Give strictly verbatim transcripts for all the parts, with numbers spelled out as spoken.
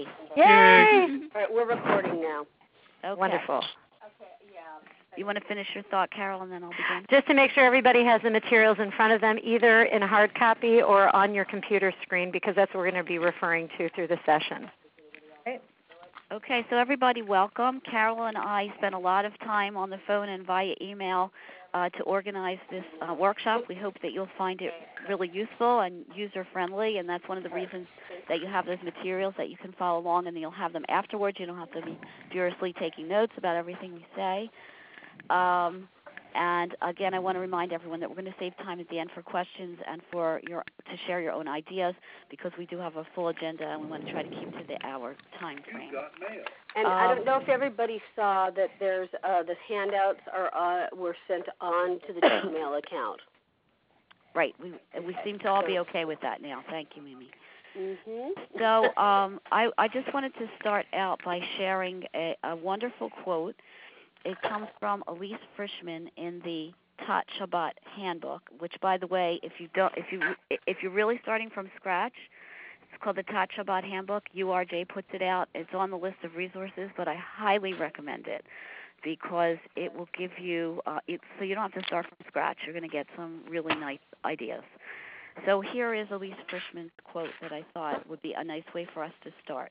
Yay. Yay. All right, we're recording now. Okay. Wonderful. You want to finish your thought, Carol, and then I'll begin? Just to make sure everybody has the materials in front of them, either in hard copy or on your computer screen, because that's what we're going to be referring to through the session. Okay, so everybody welcome. Carol and I spent a lot of time on the phone and via email uh, to organize this uh, workshop. We hope that you'll find it really useful and user-friendly, and that's one of the reasons that you have those materials that you can follow along, and you'll have them afterwards. You don't have to be furiously taking notes about everything we say. Um, and again, I want to remind everyone that we're going to save time at the end for questions and for your to share your own ideas, because we do have a full agenda and we want to try to keep to the hour time frame. And um, I don't know if everybody saw that there's uh, the handouts are uh, were sent on to the Gmail account. Right. We we seem to all be okay with that now. Thank you, Mimi. Mm-hmm. So um, I, I just wanted to start out by sharing a, a wonderful quote. It comes from Elise Frischman in the Tat Shabbat Handbook, which, by the way, if you don't, if you if you're really starting from scratch, it's called the Tat Shabbat Handbook. U R J puts it out. It's on the list of resources, but I highly recommend it because it will give you, uh, it, so you don't have to start from scratch. You're going to get some really nice ideas. So here is Elise Frischman's quote that I thought would be a nice way for us to start.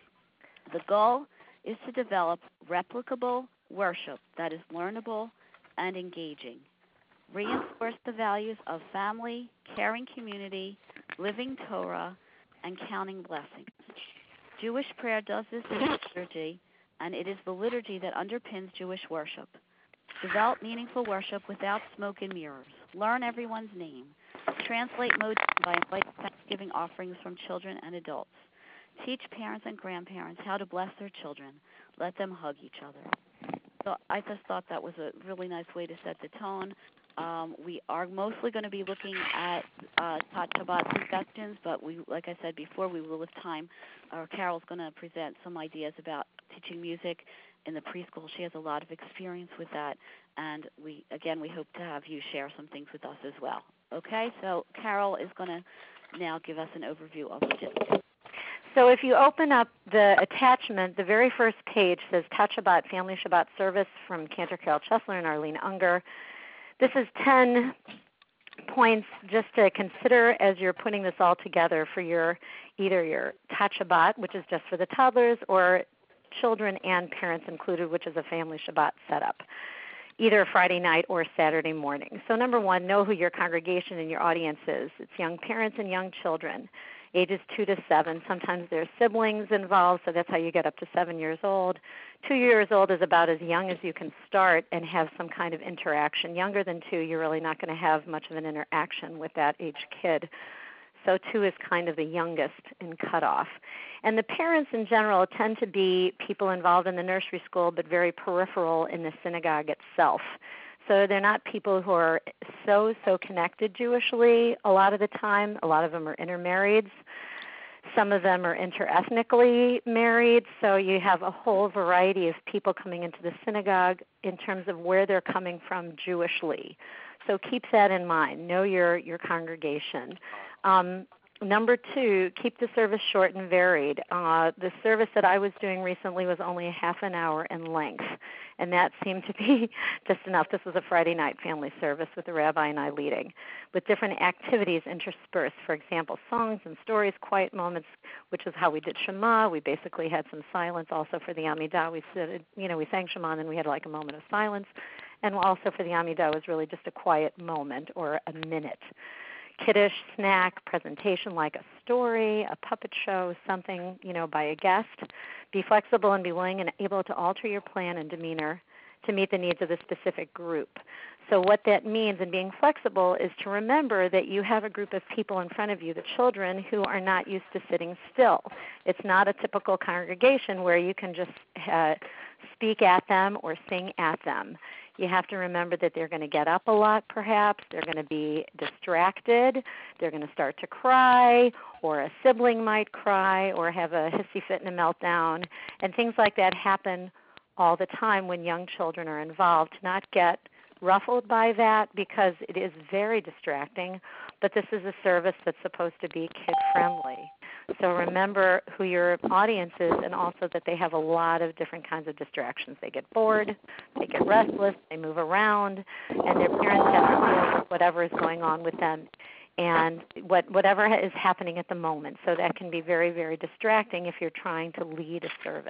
The goal is to develop replicable worship that is learnable and engaging. Reinforce the values of family, caring community, living Torah, and counting blessings. Jewish prayer does this in liturgy, and it is the liturgy that underpins Jewish worship. Develop meaningful worship without smoke and mirrors. Learn everyone's name. Translate Modin by inviting Thanksgiving offerings from children and adults. Teach parents and grandparents how to bless their children. Let them hug each other. So I just thought that was a really nice way to set the tone. Um, we are mostly going to be looking at uh, Tat Shabbat suggestions, but we, like I said before, we will, with time, uh, Carol's going to present some ideas about teaching music in the preschool. She has a lot of experience with that, and we, again, we hope to have you share some things with us as well. Okay, so Carol is going to now give us an overview of the gist. So if you open up the attachment, the very first page says Tat Shabbat Family Shabbat Service from Cantor Carol Chesler and Arlene Unger. This is ten points just to consider as you're putting this all together for your either your Tat Shabbat, which is just for the toddlers, or children and parents included, which is a family Shabbat setup, either Friday night or Saturday morning. So number one, know who your congregation and your audience is. It's young parents and young children, ages two to seven. Sometimes there's siblings involved, so that's how you get up to seven years old. Two years old is about as young as you can start and have some kind of interaction. Younger than two, you're really not going to have much of an interaction with that age kid. So two is kind of the youngest in cutoff. And the parents in general tend to be people involved in the nursery school, but very peripheral in the synagogue itself. So they're not people who are so, so connected Jewishly a lot of the time. A lot of them are intermarrieds. Some of them are interethnically married. So you have a whole variety of people coming into the synagogue in terms of where they're coming from Jewishly. So keep that in mind. Know your, your congregation. Um, number two, keep the service short and varied. Uh, the service that I was doing recently was only a half an hour in length, and that seemed to be just enough. This was a Friday night family service with the rabbi and I leading, with different activities interspersed. For example, songs and stories, quiet moments, which is how we did Shema. We basically had some silence also for the Amidah. We said, you know, we sang Shema, and then we had like a moment of silence. And also for the Amidah was really just a quiet moment or a minute. Kiddush, snack, presentation like a story, a puppet show, something, you know, by a guest. Be flexible and be willing and able to alter your plan and demeanor to meet the needs of the specific group. So what that means in being flexible is to remember that you have a group of people in front of you, the children, who are not used to sitting still. It's not a typical congregation where you can just uh, speak at them or sing at them. You have to remember that they're going to get up a lot perhaps, they're going to be distracted, they're going to start to cry, or a sibling might cry or have a hissy fit and a meltdown, and things like that happen all the time when young children are involved. To not get ruffled by that because it is very distracting, but this is a service that's supposed to be kid-friendly. So remember who your audience is, and also that they have a lot of different kinds of distractions. They get bored, they get restless, they move around, and their parents have to deal with whatever is going on with them and what, whatever is happening at the moment. So that can be very, very distracting if you're trying to lead a service.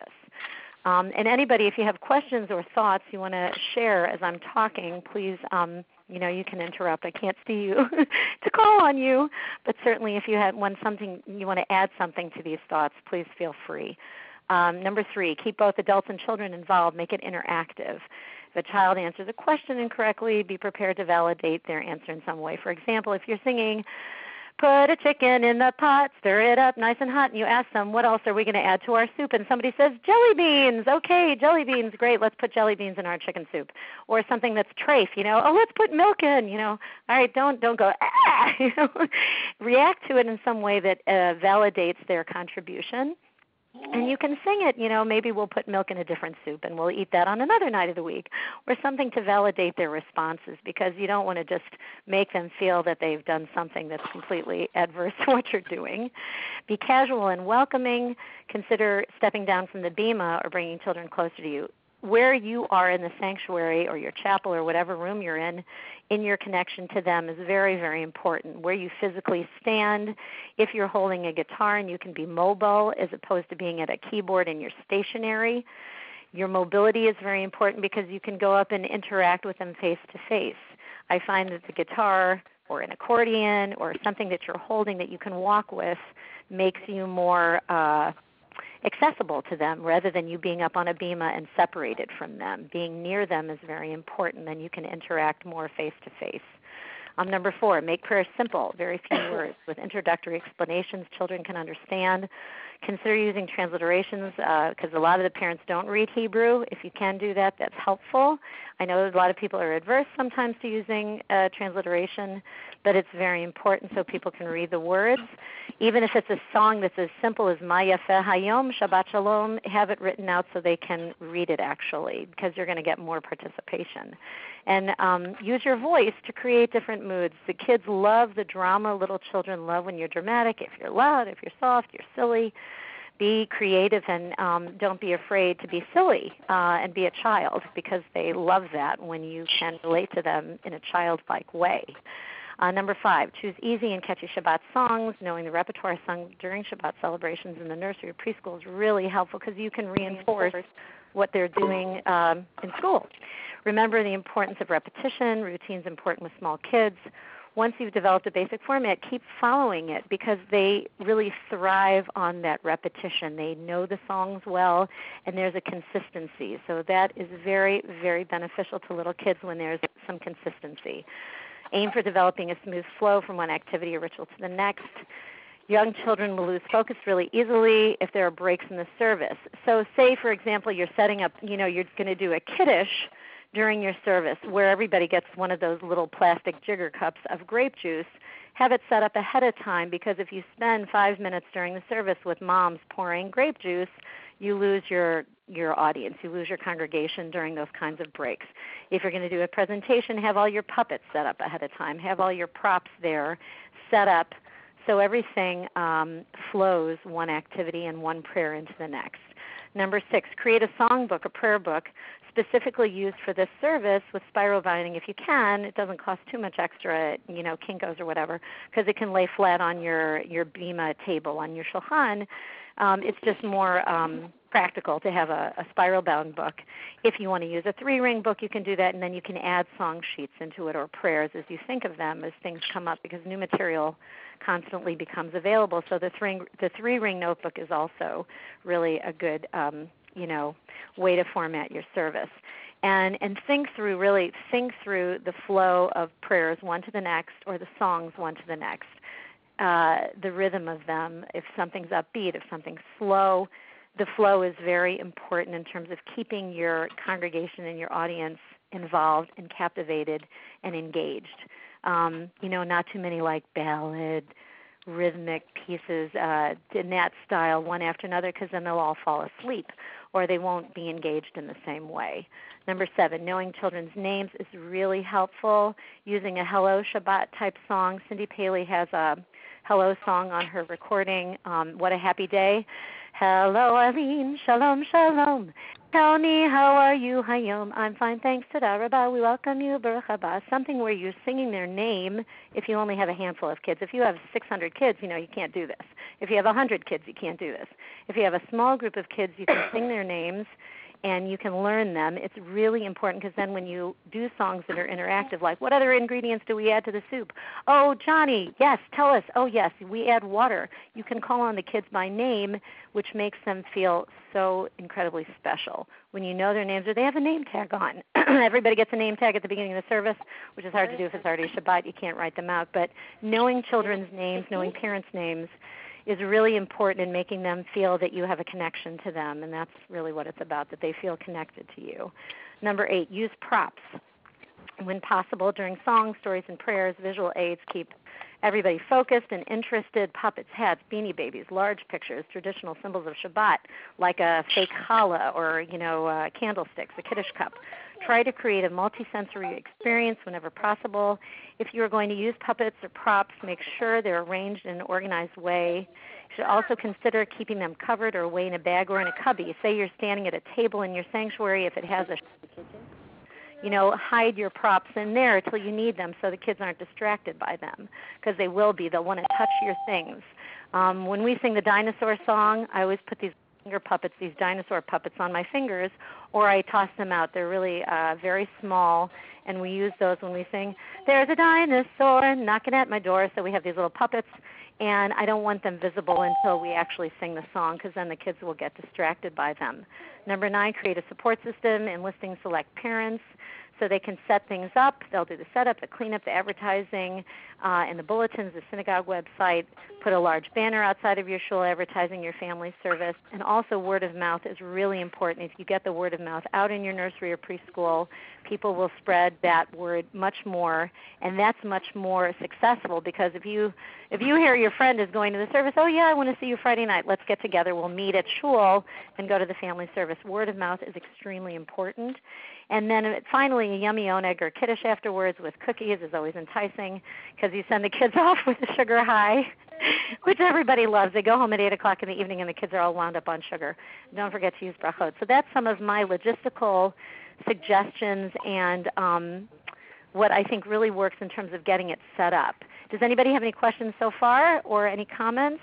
Um, and anybody, if you have questions or thoughts you want to share as I'm talking, please, um, you know, you can interrupt. I can't see you to call on you, but certainly if you have want something, you want to add something to these thoughts, please feel free. Um, number three, keep both adults and children involved. Make it interactive. If a child answers a question incorrectly, be prepared to validate their answer in some way. For example, if you're singing, "Put a chicken in the pot, stir it up nice and hot," and you ask them, what else are we going to add to our soup? And somebody says, jelly beans. Okay, jelly beans, great, let's put jelly beans in our chicken soup. Or something that's trafe, you know, oh, let's put milk in, you know. All right, don't don't go, ah, you know. React to it in some way that uh, validates their contribution. And you can sing it, you know, maybe we'll put milk in a different soup and we'll eat that on another night of the week, or something to validate their responses, because you don't want to just make them feel that they've done something that's completely adverse to what you're doing. Be casual and welcoming. Consider stepping down from the bema or bringing children closer to you. Where you are in the sanctuary or your chapel or whatever room you're in, in your connection to them is very, very important. Where you physically stand, if you're holding a guitar and you can be mobile as opposed to being at a keyboard and you're stationary. Your mobility is very important because you can go up and interact with them face to face. I find that the guitar or an accordion or something that you're holding that you can walk with makes you more uh, accessible to them rather than you being up on a bema and separated from them. Being near them is very important. Then you can interact more face-to-face. Um, number four, make prayer simple, very few words. With introductory explanations children can understand. Consider using transliterations because uh, a lot of the parents don't read Hebrew. If you can do that, that's helpful. I know a lot of people are adverse sometimes to using uh, transliteration, but it's very important so people can read the words. Even if it's a song that's as simple as Ma Yafeh Hayom, Shabbat Shalom, have it written out so they can read it actually, because you're going to get more participation. And um, use your voice to create different moods. The kids love the drama. Little children love when you're dramatic. If you're loud, if you're soft, you're silly. Be creative and um, don't be afraid to be silly uh, and be a child, because they love that when you can relate to them in a childlike way. Uh, number five, choose easy and catchy Shabbat songs. Knowing the repertoire sung during Shabbat celebrations in the nursery or preschool is really helpful because you can reinforce what they're doing um, in school. Remember the importance of repetition. Routine's important with small kids. Once you've developed a basic format, keep following it because they really thrive on that repetition. They know the songs well, and there's a consistency. So that is very, very beneficial to little kids when there's some consistency. Aim for developing a smooth flow from one activity or ritual to the next. Young children will lose focus really easily if there are breaks in the service. So say, for example, you're setting up, you know, you're going to do a kiddush during your service where everybody gets one of those little plastic jigger cups of grape juice. Have it set up ahead of time, because if you spend five minutes during the service with moms pouring grape juice, you lose your your audience. You lose your congregation during those kinds of breaks. If you're going to do a presentation, have all your puppets set up ahead of time. Have all your props there set up so everything um, flows one activity and one prayer into the next. Number six, create a songbook, a prayer book, specifically used for this service with spiral binding if you can. It doesn't cost too much extra, you know, Kinko's or whatever, because it can lay flat on your, your bema table, on your shulchan. Um, it's just more um, practical to have a, a spiral-bound book. If you want to use a three-ring book, you can do that, and then you can add song sheets into it or prayers as you think of them as things come up, because new material constantly becomes available. So the three, the three-ring notebook is also really a good, um, you know, way to format your service. And, and think through, really think through the flow of prayers one to the next, or the songs one to the next. Uh, the rhythm of them, if something's upbeat, if something's slow. The flow is very important in terms of keeping your congregation and your audience involved and captivated and engaged. Um, you know, not too many like ballad, rhythmic pieces uh, in that style one after another, because then they'll all fall asleep or they won't be engaged in the same way. Number seven, knowing children's names is really helpful. Using a Hello Shabbat type song. Cindy Paley has a hello song on her recording, um, What a Happy Day. Hello, Arlene. Shalom, shalom. Tell me, how are you, Hayom? I'm fine, thanks. Toda Rabba. We welcome you, Baruch haba. Something where you're singing their name if you only have a handful of kids. If you have six hundred kids, you know, you can't do this. If you have one hundred kids, you can't do this. If you have a small group of kids, you can sing their names and you can learn them. It's really important because then when you do songs that are interactive, like what other ingredients do we add to the soup? Oh, Johnny, yes, tell us. Oh, yes, we add water. You can call on the kids by name, which makes them feel so incredibly special. When you know their names or they have a name tag on. Everybody gets a name tag at the beginning of the service, which is hard to do if it's already Shabbat. You can't write them out. But knowing children's names, knowing parents' names, is really important in making them feel that you have a connection to them, and that's really what it's about, that they feel connected to you. Number eight, use props. When possible, during songs, stories, and prayers, visual aids keep everybody focused and interested. Puppets, hats, beanie babies, large pictures, traditional symbols of Shabbat, like a fake challah or, you know, uh, candlesticks, a Kiddush cup. Try to create a multisensory experience whenever possible. If you are going to use puppets or props, make sure they're arranged in an organized way. You should also consider keeping them covered or away in a bag or in a cubby. Say you're standing at a table in your sanctuary, if it has a kitchen, you know, hide your props in there until you need them so the kids aren't distracted by them, because they will be. They'll want to touch your things. Um, when we sing the dinosaur song, I always put these finger puppets, these dinosaur puppets on my fingers, or I toss them out. They're really uh, very small, and we use those when we sing, there's a dinosaur knocking at my door. So we have these little puppets, and I don't want them visible until we actually sing the song, because then the kids will get distracted by them. Number nine, create a support system, enlisting select parents so they can set things up. They'll do the setup, the cleanup, the advertising, uh, and the bulletins, the synagogue website. Put a large banner outside of your shul advertising your family service. And also word of mouth is really important. If you get the word of mouth out in your nursery or preschool, people will spread that word much more, and that's much more successful, because if you if you hear your friend is going to the service, oh yeah, I want to see you Friday night, let's get together, we'll meet at shul and go to the family service. Word of mouth is extremely important. And then finally, a yummy oneg or kiddush afterwards with cookies is always enticing, because you send the kids off with a sugar high, which everybody loves. They go home at eight o'clock in the evening and the kids are all wound up on sugar. Don't forget to use brachot. So that's some of my logistical suggestions and um, what I think really works in terms of getting it set up. Does anybody have any questions so far or any comments?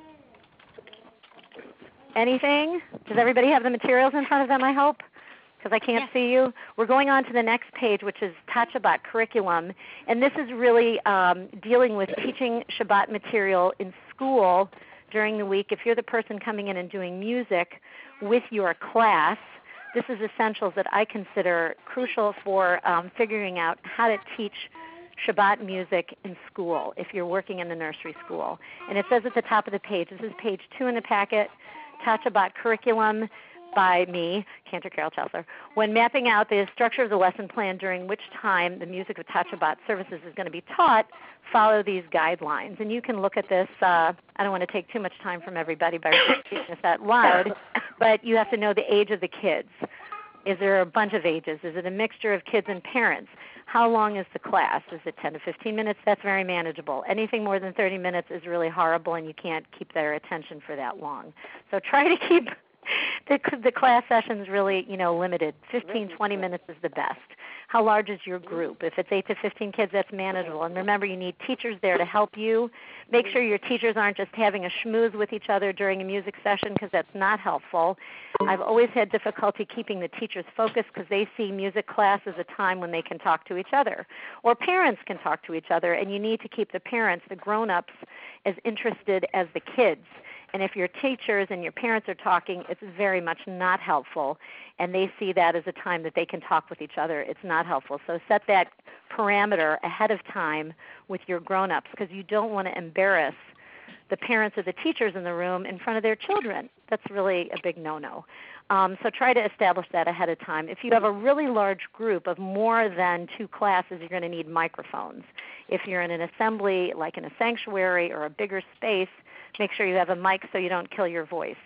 Anything? Does everybody have the materials in front of them, I hope? Because I can't yeah. see you. We're going on to the next page, which is Touch Shabbat curriculum. And this is really um, dealing with teaching Shabbat material in school during the week. If you're the person coming in and doing music with your class, this is essentials that I consider crucial for um, figuring out how to teach Shabbat music in school if you're working in the nursery school. And it says at the top of the page, this is page two in the packet, Touch Shabbat curriculum by me, Cantor Carol Chesler, when mapping out the structure of the lesson plan during which time the music of Touch Shabbat services is going to be taught, follow these guidelines. And you can look at this. Uh, I don't want to take too much time from everybody by repeating this out loud, but you have to know the age of the kids. Is there a bunch of ages? Is it a mixture of kids and parents? How long is the class? Is it ten to fifteen minutes? That's very manageable. Anything more than thirty minutes is really horrible, and you can't keep their attention for that long. So try to keep the, the class sessions really, you know, limited. fifteen, twenty minutes is the best. How large is your group? If it's eight to fifteen kids, that's manageable. And remember, you need teachers there to help you. Make sure your teachers aren't just having a schmooze with each other during a music session, because that's not helpful. I've always had difficulty keeping the teachers focused, because they see music class as a time when they can talk to each other. Or parents can talk to each other, and you need to keep the parents, the grown-ups, as interested as the kids. And if your teachers and your parents are talking, it's very much not helpful, and they see that as a time that they can talk with each other. It's not helpful. So set that parameter ahead of time with your grown-ups, because you don't want to embarrass the parents or the teachers in the room in front of their children. That's really a big no-no. Um, so try to establish that ahead of time. If you have a really large group of more than two classes, you're going to need microphones. If you're in an assembly, like in a sanctuary or a bigger space, make sure you have a mic so you don't kill your voice.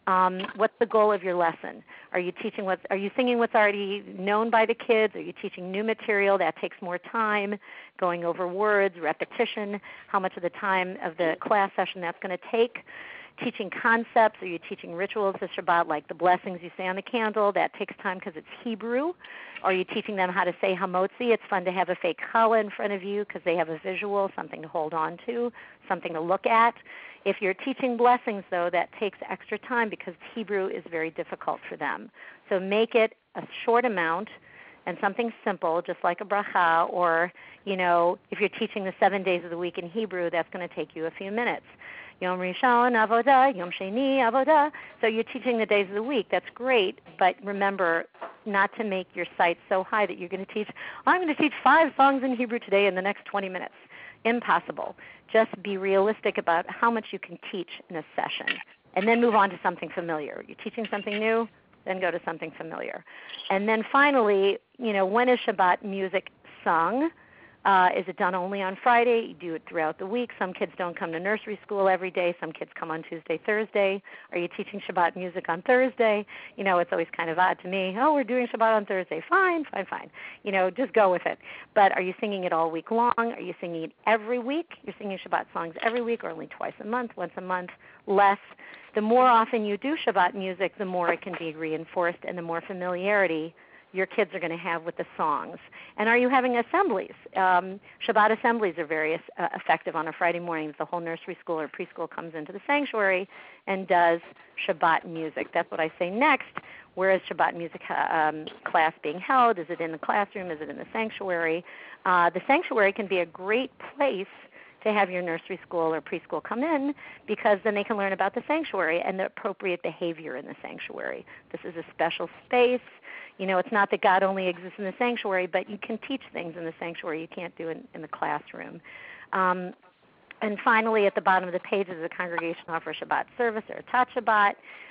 Um, what's the goal of your lesson? Are you teaching what's, are you singing what's already known by the kids? Are you teaching new material that takes more time, going over words, repetition, how much of the time of the class session that's going to take? Teaching concepts, are you teaching rituals of Shabbat like the blessings you say on the candle? That takes time because it's Hebrew. Are you teaching them how to say hamotzi? It's fun to have a fake challah in front of you because they have a visual, something to hold on to, something to look at. If you're teaching blessings, though, that takes extra time because Hebrew is very difficult for them. So make it a short amount and something simple, just like a bracha, or, you know, if you're teaching the seven days of the week in Hebrew, that's going to take you a few minutes. Yom Rishon, Avodah, Yom Sheni, Avodah. So you're teaching the days of the week. That's great, but remember not to make your sights so high that you're going to teach, I'm going to teach five songs in Hebrew today in the next twenty minutes. Impossible. Just be realistic about how much you can teach in a session, and then move on to something familiar. You're teaching something new, then go to something familiar. And then finally, you know, when is Shabbat music sung? Uh, is it done only on Friday? You do it throughout the week. Some kids don't come to nursery school every day. Some kids come on Tuesday, Thursday. Are you teaching Shabbat music on Thursday? You know, it's always kind of odd to me. Oh, we're doing Shabbat on Thursday. Fine, fine, fine. You know, just go with it. But are you singing it all week long? Are you singing it every week? You're singing Shabbat songs every week or only twice a month, once a month, less. The more often you do Shabbat music, the more it can be reinforced and the more familiarity your kids are going to have with the songs. And are you having assemblies? Um, Shabbat assemblies are very uh, effective on a Friday morning. The whole nursery school or preschool comes into the sanctuary and does Shabbat music. That's what I say next. Where is Shabbat music um, class being held? Is it in the classroom? Is it in the sanctuary? Uh, the sanctuary can be a great place to have your nursery school or preschool come in, because then they can learn about the sanctuary and the appropriate behavior in the sanctuary. This is a special space. You know, it's not that God only exists in the sanctuary, but you can teach things in the sanctuary you can't do in, in the classroom. Um, and finally, at the bottom of the page, does the congregation offer a Shabbat service or a Tat Shabbat?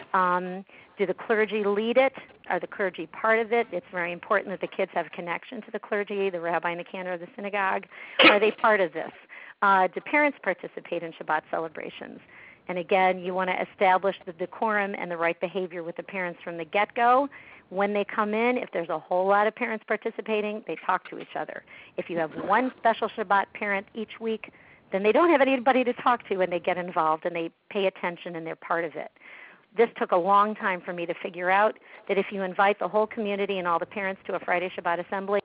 Um, do the clergy lead it? Are the clergy part of it? It's very important that the kids have a connection to the clergy, the rabbi and the cantor of the synagogue. Are they part of this? Uh, do parents participate in Shabbat celebrations? And again, you want to establish the decorum and the right behavior with the parents from the get-go. When they come in, if there's a whole lot of parents participating, they talk to each other. If you have one special Shabbat parent each week, then they don't have anybody to talk to, and they get involved and they pay attention and they're part of it. This took a long time for me to figure out that if you invite the whole community and all the parents to a Friday Shabbat assembly,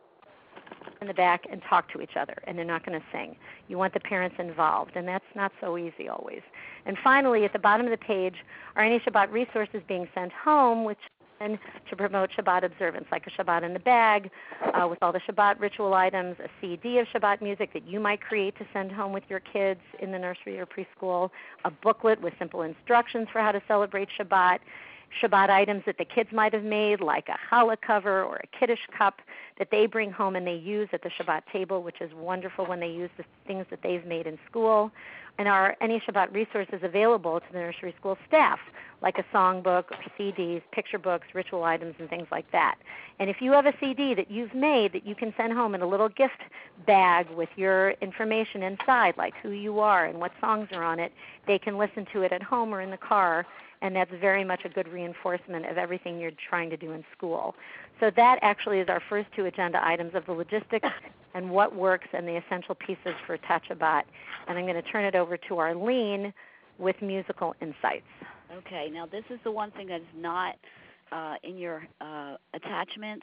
in the back and talk to each other, and they're not going to sing. You want the parents involved, and that's not so easy always. And finally, at the bottom of the page, are any Shabbat resources being sent home, which and to promote Shabbat observance, like a Shabbat in the bag uh, with all the Shabbat ritual items, a C D of Shabbat music that you might create to send home with your kids in the nursery or preschool, a booklet with simple instructions for how to celebrate Shabbat, Shabbat items that the kids might have made, like a challah cover or a kiddush cup that they bring home and they use at the Shabbat table, which is wonderful when they use the things that they've made in school. And are any Shabbat resources available to the nursery school staff, like a songbook or C Ds, picture books, ritual items, and things like that. And if you have a C D that you've made that you can send home in a little gift bag with your information inside, like who you are and what songs are on it, they can listen to it at home or in the car, and that's very much a good reinforcement of everything you're trying to do in school. So that actually is our first two agenda items of the logistics and what works and the essential pieces for Tat Shabbat. And I'm going to turn it over to Arlene with musical insights. Okay, now this is the one thing that is not uh, in your uh, attachments.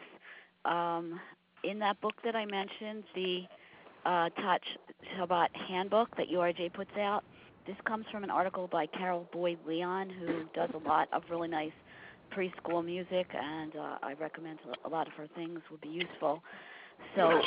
Um, in that book that I mentioned, the uh, Tat Shabbat handbook that U R J puts out, this comes from an article by Carol Boyd Leon, who does a lot of really nice preschool music, and uh, I recommend a lot of her things would be useful. So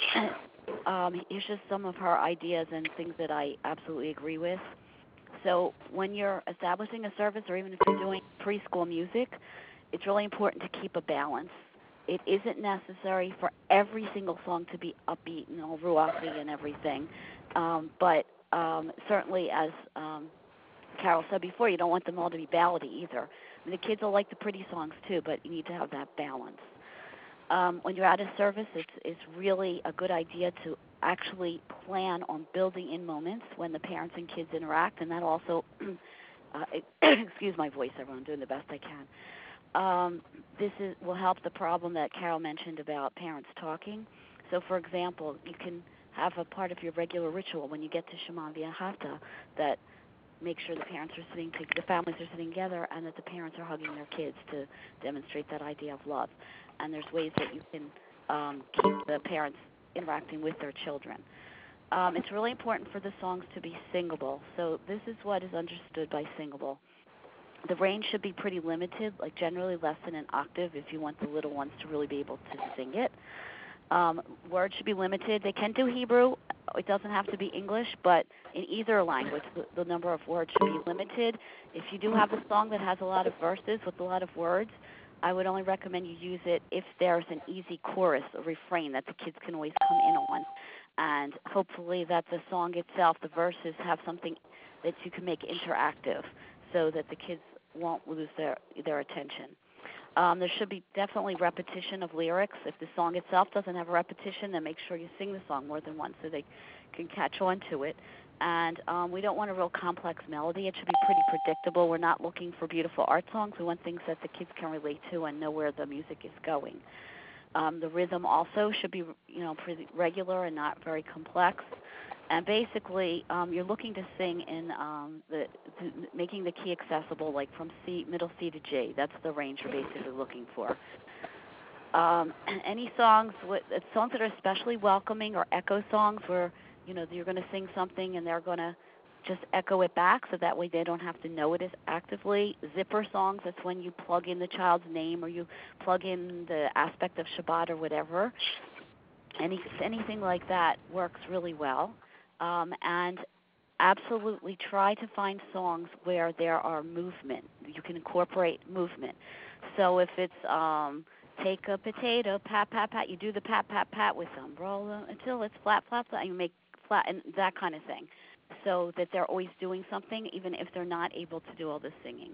um, here's just some of her ideas and things that I absolutely agree with. So when you're establishing a service, or even if you're doing preschool music, it's really important to keep a balance. It isn't necessary for every single song to be upbeat and all ruachי and everything, um, but um, certainly, as um, Carol said before, you don't want them all to be ballady either. I mean, the kids will like the pretty songs too, but you need to have that balance. Um, when you're at a service, it's, it's really a good idea to actually plan on building in moments when the parents and kids interact, and that also uh, excuse my voice, everyone. I'm doing the best I can. Um, this is, will help the problem that Carol mentioned about parents talking. So, for example, you can have a part of your regular ritual when you get to Shema V'Ahavta that make sure the parents are sitting, to, the families are sitting together, and that the parents are hugging their kids to demonstrate that idea of love. And there's ways that you can um, keep the parents interacting with their children. Um, it's really important for the songs to be singable. So this is what is understood by singable. The range should be pretty limited, like generally less than an octave if you want the little ones to really be able to sing it. Um, words should be limited. They can do Hebrew. It doesn't have to be English, but in either language, the, the number of words should be limited. If you do have a song that has a lot of verses with a lot of words, I would only recommend you use it if there's an easy chorus, a refrain that the kids can always come in on. And hopefully that the song itself, the verses, have something that you can make interactive so that the kids won't lose their their attention. Um, there should be definitely repetition of lyrics. If the song itself doesn't have a repetition, then make sure you sing the song more than once so they can catch on to it. And um, we don't want a real complex melody. It should be pretty predictable. We're not looking for beautiful art songs. We want things that the kids can relate to and know where the music is going. Um, the rhythm also should be, you know, pretty regular and not very complex. And basically, um, you're looking to sing in um, the, the making the key accessible, like from C, middle C to G. That's the range you're basically looking for. Um, any songs, with, songs that are especially welcoming, or echo songs, where you know you're going to sing something and they're going to just echo it back, so that way they don't have to know it as actively. Zipper songs, that's when you plug in the child's name or you plug in the aspect of Shabbat or whatever. Any anything like that works really well. Um, and absolutely try to find songs where there are movement. You can incorporate movement. So if it's um, take a potato, pat, pat, pat, you do the pat, pat, pat with them. Roll them until it's flat, flat, flat, and you make flat, and that kind of thing, so that they're always doing something, even if they're not able to do all the singing.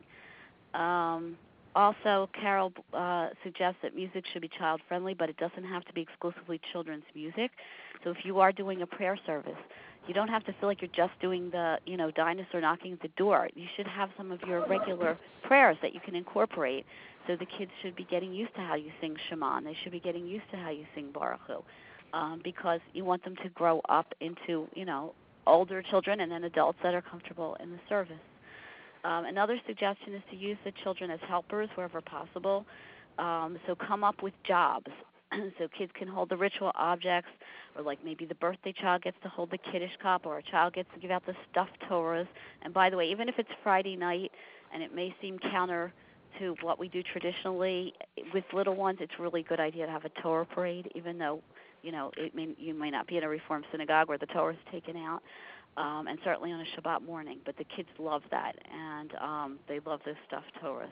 Um, also, Carol uh, suggests that music should be child-friendly, but it doesn't have to be exclusively children's music. So if you are doing a prayer service, you don't have to feel like you're just doing the, you know, dinosaur knocking at the door. You should have some of your regular prayers that you can incorporate. So the kids should be getting used to how you sing Shema, and they should be getting used to how you sing Baruch Hu, um, because you want them to grow up into, you know, older children and then adults that are comfortable in the service. Um, another suggestion is to use the children as helpers wherever possible. Um, so come up with jobs. So kids can hold the ritual objects, or like maybe the birthday child gets to hold the Kiddush cup, or a child gets to give out the stuffed Torahs. And by the way, even if it's Friday night and it may seem counter to what we do traditionally, with little ones, it's a really good idea to have a Torah parade, even though, you know, it may, you may not be in a Reform synagogue where the Torah is taken out. Um, and certainly on a Shabbat morning, but the kids love that, and um, they love those stuffed Torahs.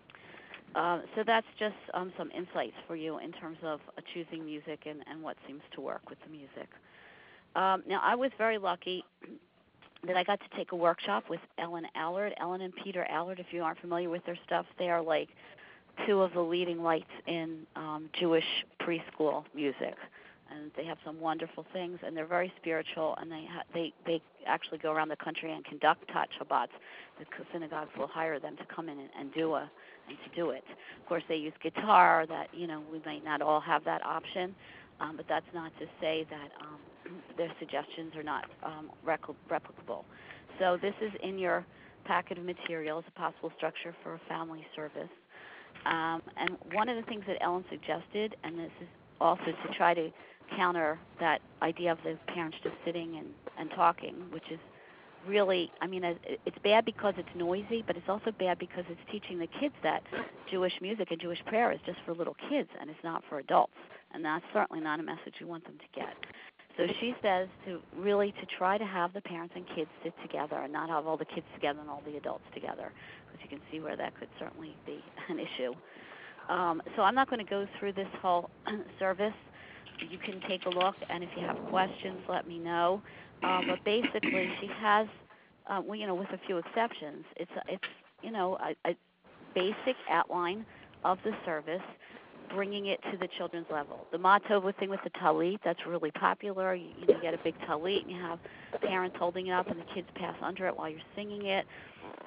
Uh, so that's just um, some insights for you in terms of uh, choosing music and, and what seems to work with the music. Um, now, I was very lucky that I got to take a workshop with Ellen Allard. Ellen and Peter Allard, if you aren't familiar with their stuff, they are like two of the leading lights in um, Jewish preschool music. And they have some wonderful things, and they're very spiritual, and they ha- they they actually go around the country and conduct Tat Shabbats. The synagogues will hire them to come in and, and do a and to do it. Of course, they use guitar. That you know we might not all have that option, um, but that's not to say that um, their suggestions are not um, rec- replicable. So this is in your packet of materials, a possible structure for a family service. Um, and one of the things that Ellen suggested, and this is also to try to counter that idea of the parents just sitting and, and talking, which is really, I mean, it's bad because it's noisy, but it's also bad because it's teaching the kids that Jewish music and Jewish prayer is just for little kids and it's not for adults. And that's certainly not a message you want them to get. So she says to really to try to have the parents and kids sit together and not have all the kids together and all the adults together, because you can see where that could certainly be an issue. Um, so I'm not going to go through this whole service. You can take a look, and if you have questions, let me know. Uh, but basically, she has, uh, well, you know, with a few exceptions, it's it's you know a, a basic outline of the service, bringing it to the children's level. The Matova thing with the talit, that's really popular. You, you get a big talit, and you have parents holding it up, and the kids pass under it while you're singing it.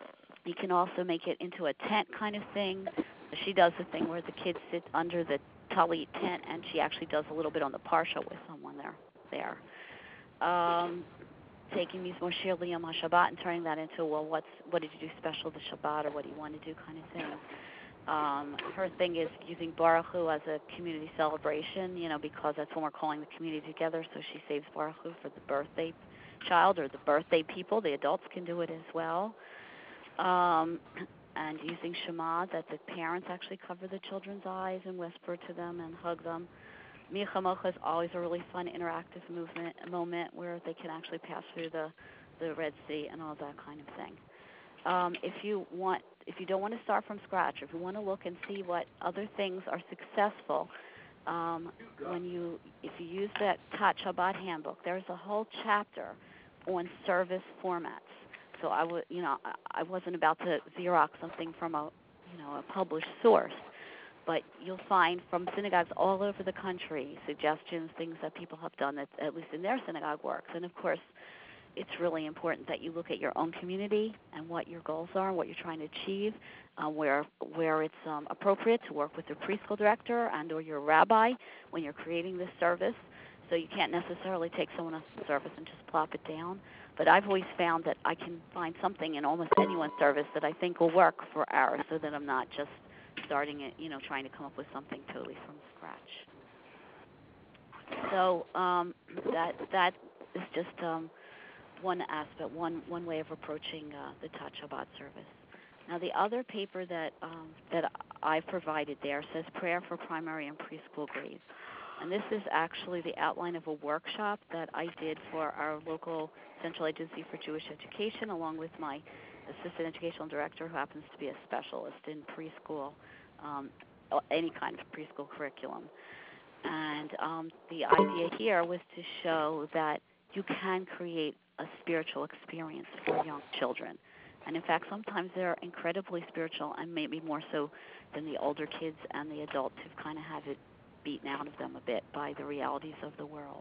You can also make it into a tent kind of thing. She does the thing where the kid sits under the talit tent, and she actually does a little bit on the parsha with someone there. There, um, taking these more shir liyom HaShabbat and turning that into, well, what's what did you do special to Shabbat, or what do you want to do, kind of thing. Um, her thing is using Baruch Hu as a community celebration, you know, because that's when we're calling the community together. So she saves Baruch Hu for the birthday child or the birthday people. The adults can do it as well. Um, and using Shema, that the parents actually cover the children's eyes and whisper to them and hug them. Mi Chamocha is always a really fun interactive movement moment where they can actually pass through the, the Red Sea and all that kind of thing. Um, if you want, if you don't want to start from scratch, if you want to look and see what other things are successful, um, when you, if you use that Tat Shabbat handbook, there's a whole chapter on service formats. So I would, you know, I wasn't about to Xerox something from a, you know, a published source, but you'll find from synagogues all over the country suggestions, things that people have done that at least in their synagogue works. And of course, it's really important that you look at your own community and what your goals are and what you're trying to achieve, uh, where where it's um, appropriate to work with your preschool director and or your rabbi when you're creating this service. So you can't necessarily take someone else's service and just plop it down. But I've always found that I can find something in almost anyone's service that I think will work for ours, so that I'm not just starting it, you know, trying to come up with something totally from scratch. So um, that that is just um, one aspect, one one way of approaching uh, the Tat Shabbat service. Now, the other paper that um, that I've provided there says Prayer for Primary and Preschool Grades. And this is actually the outline of a workshop that I did for our local Central Agency for Jewish Education, along with my assistant educational director, who happens to be a specialist in preschool, um, any kind of preschool curriculum. And um, the idea here was to show that you can create a spiritual experience for young children. And in fact, sometimes they're incredibly spiritual, and maybe more so than the older kids and the adults who've kind of have it beaten out of them a bit by the realities of the world.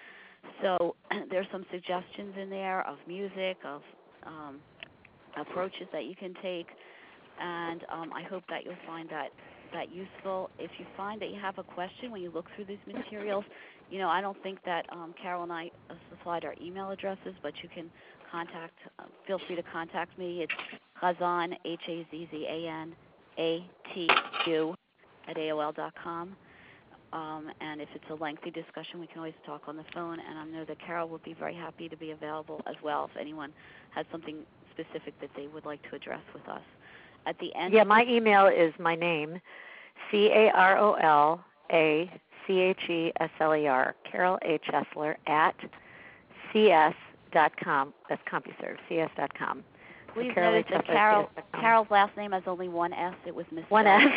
So there's some suggestions in there of music, of um, approaches that you can take, and um, I hope that you'll find that, that useful. If you find that you have a question when you look through these materials, you know, I don't think that um, Carol and I supplied our email addresses, but you can contact, uh, feel free to contact me. It's Chazan, H A Z Z A N A T U, at A O L dot com. Um, and if it's a lengthy discussion, we can always talk on the phone. And I know that Carol would be very happy to be available as well if anyone has something specific that they would like to address with us. At the end, yeah, my email is my name, C A R O L A C H E S L E R, Carol A. Chesler at C S dot com. That's CompuServe, C S dot com. Please so notice that Carol, Carol's last name has only one S. It was misspelled. One S.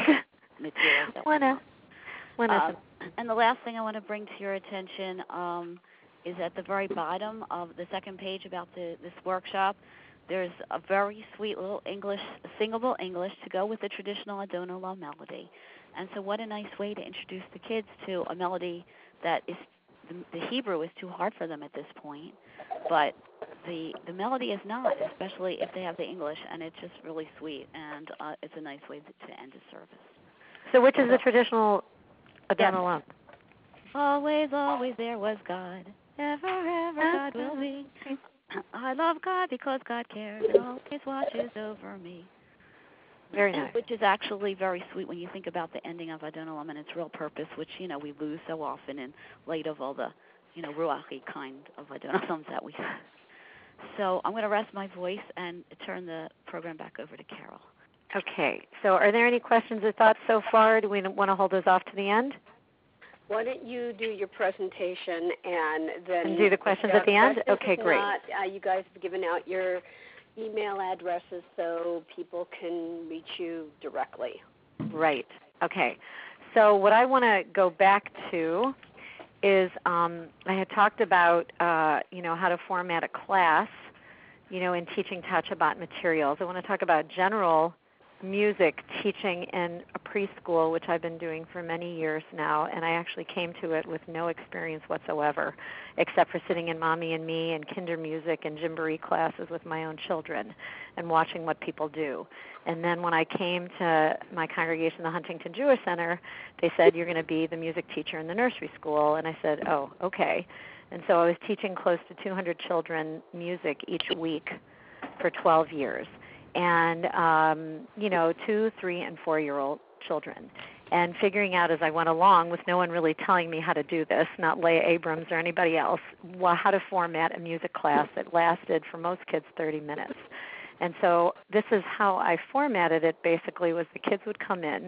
One S. One uh, and the last thing I want to bring to your attention um, is at the very bottom of the second page about the, this workshop. There's a very sweet little English, singable English to go with the traditional Adon Olam melody. And so what a nice way to introduce the kids to a melody that is, the, the Hebrew is too hard for them at this point, but the the melody is not, especially if they have the English, and it's just really sweet, and uh, it's a nice way to, to end a service. So which is the traditional Adon Olam? Always, always there was God. Ever, ever God will be. I love God because God cares and always watches over me. Very nice. Which is actually very sweet when you think about the ending of Adon Olam and its real purpose, which, you know, we lose so often in light of all the, you know, ruachi kind of Adon Olams that we have. So I'm going to rest my voice and turn the program back over to Carol. Okay. So are there any questions or thoughts so far? Do we want to hold those off to the end? Why don't you do your presentation and then and do the questions at the end? Okay, great. Not, uh, you guys have given out your email addresses so people can reach you directly. Right. Okay. So what I want to go back to is um, I had talked about, uh, you know, how to format a class, you know, in teaching Tat Shabbat materials. I want to talk about general music teaching in a preschool, which I've been doing for many years now, and I actually came to it with no experience whatsoever, except for sitting in Mommy and Me and kinder music and Gymboree classes with my own children and watching what people do. And then when I came to my congregation, the Huntington Jewish Center, they said, you're going to be the music teacher in the nursery school. And I said, oh, okay. And so I was teaching close to two hundred children music each week for twelve years. And, um, you know, two, three, and four-year-old children. And figuring out as I went along, with no one really telling me how to do this, not Leah Abrams or anybody else, well, how to format a music class that lasted for most kids thirty minutes. And so this is how I formatted it basically, was the kids would come in,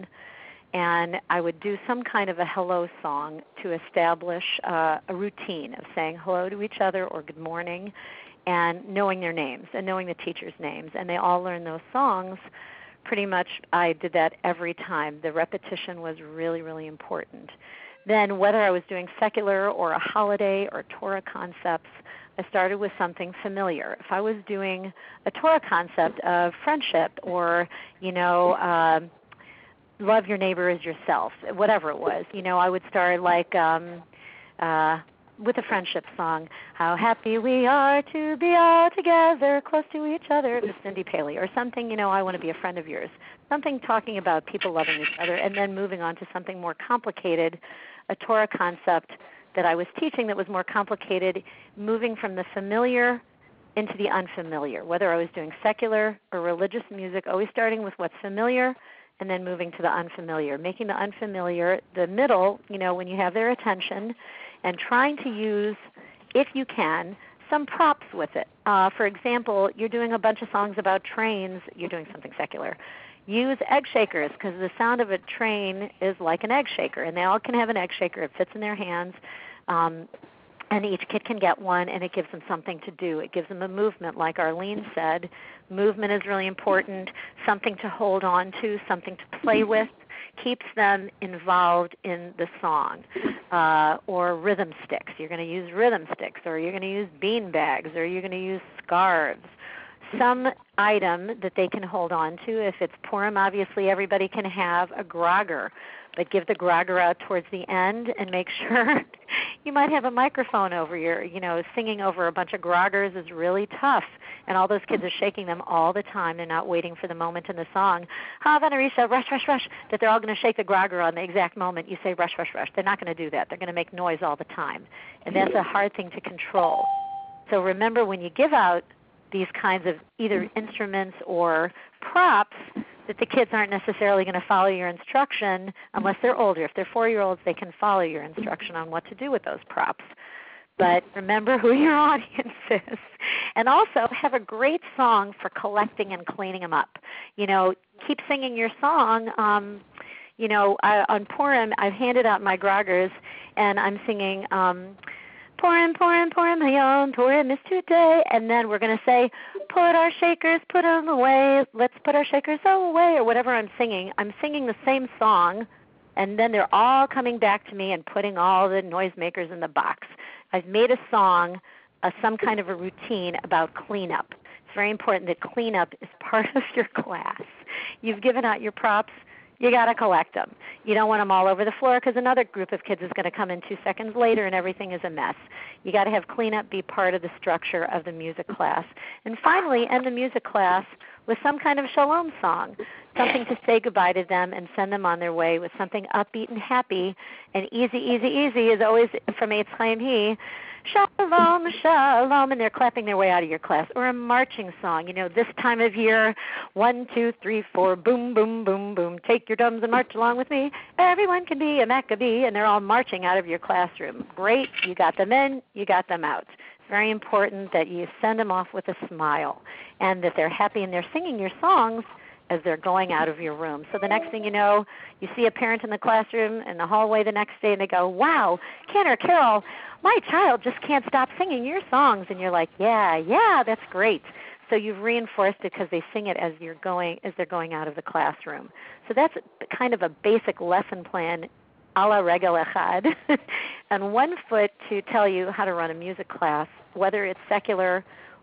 and I would do some kind of a hello song to establish uh, a routine of saying hello to each other or good morning, and knowing their names and knowing the teachers' names. And they all learn those songs. Pretty much I did that every time. The repetition was really, really important. Then whether I was doing secular or a holiday or Torah concepts, I started with something familiar. If I was doing a Torah concept of friendship or, you know, um, love your neighbor as yourself, whatever it was, you know, I would start like um, uh, with a friendship song, how happy we are to be all together, close to each other, with Cindy Paley, or something, you know, I want to be a friend of yours, something talking about people loving each other, and then moving on to something more complicated, a Torah concept that I was teaching that was more complicated, moving from the familiar into the unfamiliar, whether I was doing secular or religious music, always starting with what's familiar and then moving to the unfamiliar, making the unfamiliar the middle, you know, when you have their attention, and trying to use, if you can, some props with it. Uh, for example, you're doing a bunch of songs about trains. You're doing something secular. Use egg shakers, because the sound of a train is like an egg shaker, and they all can have an egg shaker. It fits in their hands, um, and each kid can get one, and it gives them something to do. It gives them a movement, like Arlene said. Movement is really important, something to hold on to, something to play with. Keeps them involved in the song. Uh, or rhythm sticks. You're going to use rhythm sticks, or you're going to use bean bags, or you're going to use scarves. Some item that they can hold on to. If it's Purim, obviously everybody can have a grogger, but give the grogger out towards the end and make sure you might have a microphone over your, you know, singing over a bunch of groggers is really tough. And all those kids are shaking them all the time. They're not waiting for the moment in the song. Havanarisha, rush, rush, rush, that they're all going to shake the grogger on the exact moment you say rush, rush, rush. They're not going to do that. They're going to make noise all the time. And that's a hard thing to control. So remember, when you give out these kinds of either instruments or props, that the kids aren't necessarily going to follow your instruction unless they're older. If they're four-year-olds, they can follow your instruction on what to do with those props. But remember who your audience is. And also have a great song for collecting and cleaning them up. You know, keep singing your song. Um, you know, I, on Purim, I've handed out my groggers, and I'm singing um, Purim, Purim, Purim, Hayom, Purim is today. And then we're going to say, put our shakers, put them away, let's put our shakers away, or whatever I'm singing. I'm singing the same song, and then they're all coming back to me and putting all the noisemakers in the box. I've made a song, uh, some kind of a routine about cleanup. It's very important that cleanup is part of your class. You've given out your props. You got to collect them. You don't want them all over the floor, because another group of kids is going to come in two seconds later and everything is a mess. You got to have cleanup be part of the structure of the music class. And finally, end the music class with some kind of shalom song, something to say goodbye to them and send them on their way with something upbeat and happy. And easy, easy, easy is always from Eitz Chaim He. Shalom, shalom, and they're clapping their way out of your class. Or a marching song, you know, this time of year, one, two, three, four, boom, boom, boom, boom, take your drums and march along with me. Everyone can be a Maccabee, and they're all marching out of your classroom. Great, you got them in, you got them out. It's very important that you send them off with a smile, and that they're happy and they're singing your songs as they're going out of your room. So the next thing you know, you see a parent in the classroom in the hallway the next day, and they go, wow, Ken or Carol, my child just can't stop singing your songs. And you're like, yeah, yeah, that's great. So you've reinforced it because they sing it as you're going, as they're going out of the classroom. So that's kind of a basic lesson plan, a la Regel Echad, and one foot to tell you how to run a music class, whether it's secular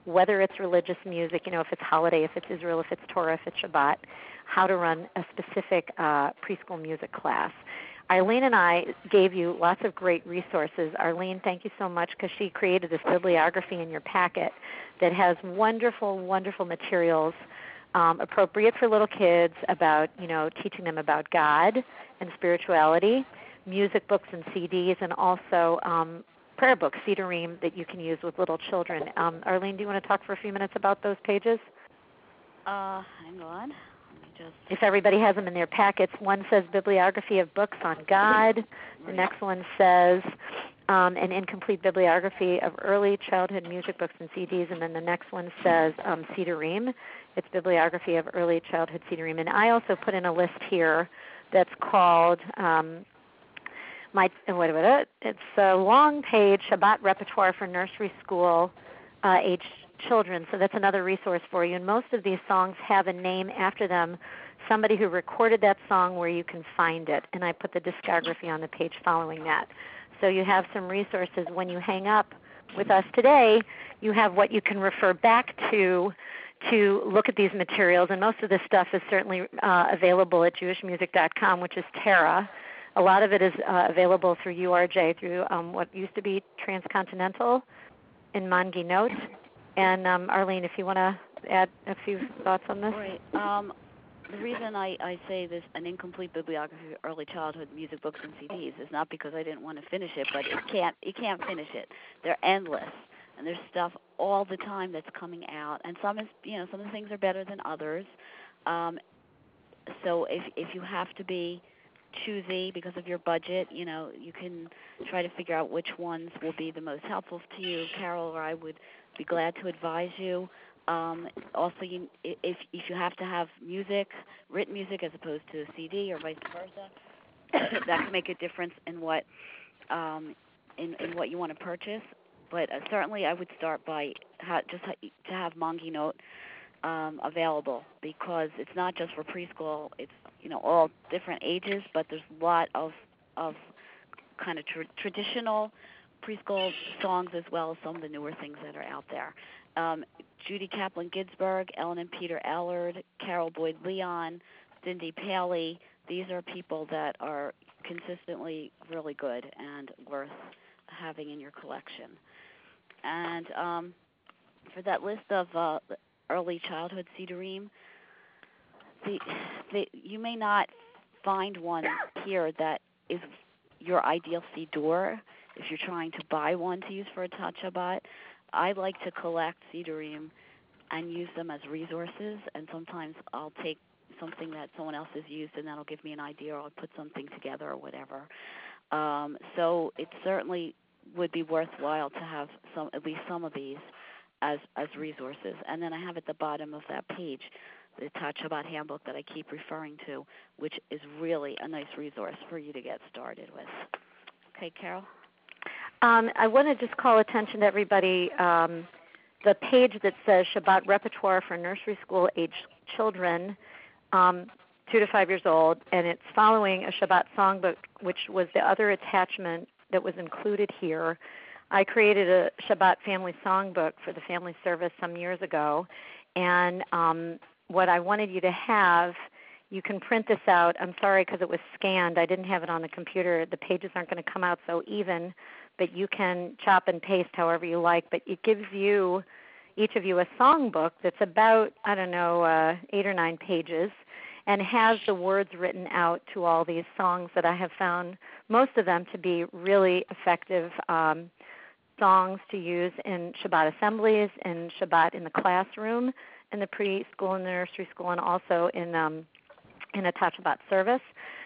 whether it's religious music, you know, if it's holiday, if it's Israel, if it's Torah, if it's Shabbat, how to run a specific uh, preschool music class. Arlene and I gave you lots of great resources. Arlene, thank you so much, because she created this bibliography in your packet that has wonderful, wonderful materials um, appropriate for little kids about, you know, teaching them about God and spirituality, music books and C Ds, and also um, prayer books, Sidurim, that you can use with little children. Um, Arlene, do you want to talk for a few minutes about those pages? Uh, hang on. Just... If everybody has them in their packets, one says Bibliography of Books on God. The next one says um, an incomplete bibliography of early childhood music books and C Ds, and then the next one says um, Sidurim. It's Bibliography of Early Childhood Sidurim. And I also put in a list here that's called um, my what about it? It's a long page Shabbat repertoire for nursery school uh, age children, so that's another resource for you. And most of these songs have a name after them, somebody who recorded that song where you can find it. And I put the discography on the page following that. So you have some resources. When you hang up with us today, you have what you can refer back to to look at these materials. And most of this stuff is certainly uh, available at jewish music dot com, which is Terra. A lot of it is uh, available through U R J, through um, what used to be Transcontinental in Mangi Notes. And um, Arlene, if you want to add a few thoughts on this. Right. Um, the reason I, I say this, an incomplete bibliography of early childhood music books and C Ds, is not because I didn't want to finish it, but it can't, you can't finish it. They're endless, and there's stuff all the time that's coming out, and some is, you know, some of the things are better than others. Um, so if if you have to be choosy because of your budget, you know, you can try to figure out which ones will be the most helpful to you. Carol or I would be glad to advise you. Um, also, you, if if you have to have music, written music as opposed to a C D or vice versa, that can make a difference in what um, in, in what you want to purchase. But uh, certainly, I would start by ha- just ha- to have Mangi Note um, available, because it's not just for preschool. It's, you know, all different ages, but there's a lot of of kind of tra- traditional preschool songs as well as some of the newer things that are out there. Um, Judy Kaplan Ginsburg, Ellen and Peter Allard, Carol Boyd Leon, Cindy Paley. These are people that are consistently really good and worth having in your collection. And um, for that list of uh, early childhood Sidurim, the, the, you may not find one here that is your ideal Sidur if you're trying to buy one to use for a Tat Shabbat. I like to collect Sidurim and use them as resources, and sometimes I'll take something that someone else has used and that'll give me an idea, or I'll put something together or whatever. Um, so it certainly would be worthwhile to have some, at least some of these as as resources. And then I have at the bottom of that page the Tat Shabbat handbook that I keep referring to, which is really a nice resource for you to get started with. Okay, Carol? Um, I want to just call attention to everybody, um, the page that says Shabbat Repertoire for Nursery School Age Children, um, two to five years old, and it's following a Shabbat songbook, which was the other attachment that was included here. I created a Shabbat family songbook for the family service some years ago, and um, what I wanted you to have, you can print this out. I'm sorry because it was scanned. I didn't have it on the computer. The pages aren't going to come out so even, but you can chop and paste however you like. But it gives you, each of you, a songbook that's about, I don't know, uh, eight or nine pages, and has the words written out to all these songs that I have found, most of them to be really effective um, songs to use in Shabbat assemblies, in Shabbat in the classroom, in the preschool and the nursery school, and also in um, in a Tat Shabbat service.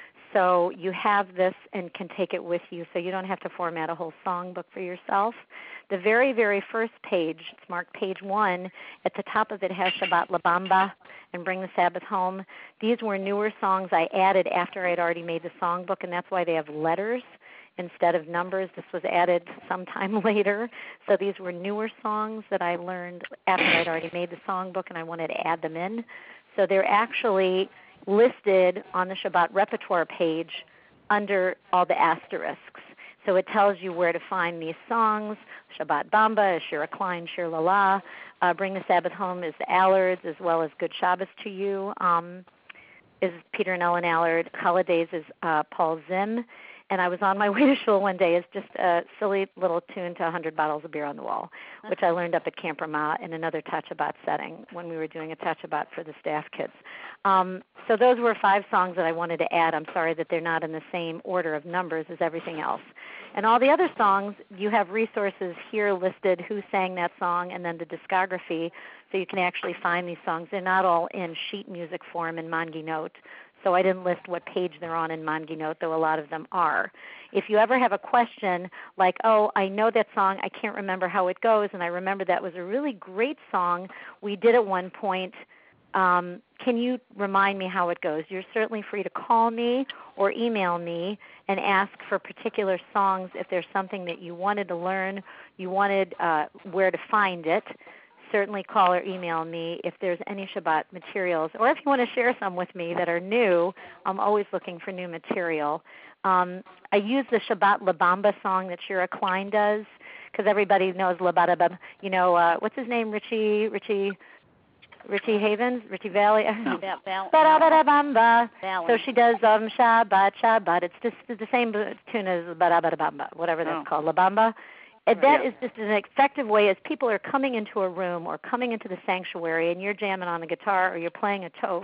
So you have this and can take it with you, so you don't have to format a whole songbook for yourself. The very, very first page, it's marked page one, at the top of it has Shabbat La Bamba and Bring the Sabbath Home. These were newer songs I added after I'd already made the songbook, and that's why they have letters instead of numbers. This was added sometime later. So these were newer songs that I learned after I'd already made the songbook, and I wanted to add them in. So they're actually listed on the Shabbat repertoire page under all the asterisks. So So it tells you where to find these songs. Shabbat Bamba, Shira Klein, Shir Lala. Uh, Bring the Sabbath Home is the Allards, as well as Good Shabbos to You um, is Peter and Ellen Allard. Holidays is uh, Paul Zim. And I was on my way to shul one day. It's just a silly little tune to one hundred bottles of beer on the wall, which I learned up at Camp Ramah in another Tachabat setting when we were doing a Tachabat for the staff kids. Um, so those were five songs that I wanted to add. I'm sorry that they're not in the same order of numbers as everything else. And all the other songs, you have resources here listed, who sang that song, and then the discography, so you can actually find these songs. They're not all in sheet music form in Manginot. So I didn't list what page they're on in Manginot, though a lot of them are. If you ever have a question like, oh, I know that song, I can't remember how it goes, and I remember that was a really great song we did at one point, um, can you remind me how it goes? You're certainly free to call me or email me and ask for particular songs if there's something that you wanted to learn, you wanted uh, where to find it. Certainly call or email me if there's any Shabbat materials, or if you want to share some with me that are new. I'm always looking for new material. Um, I use the Shabbat La Bamba song that Shira Klein does, because everybody knows La Bamba. You know, uh, what's his name? Richie, Richie, Richie Havens, Richie Valley. Ba-da-ba-da-bamba. So she does um, Shabbat, Shabbat. It's just the same tune as Ba-da-ba-da-bamba, whatever that's oh. called, La Bamba. And that yeah. is just an effective way as people are coming into a room or coming into the sanctuary and you're jamming on the guitar or you're playing a toph,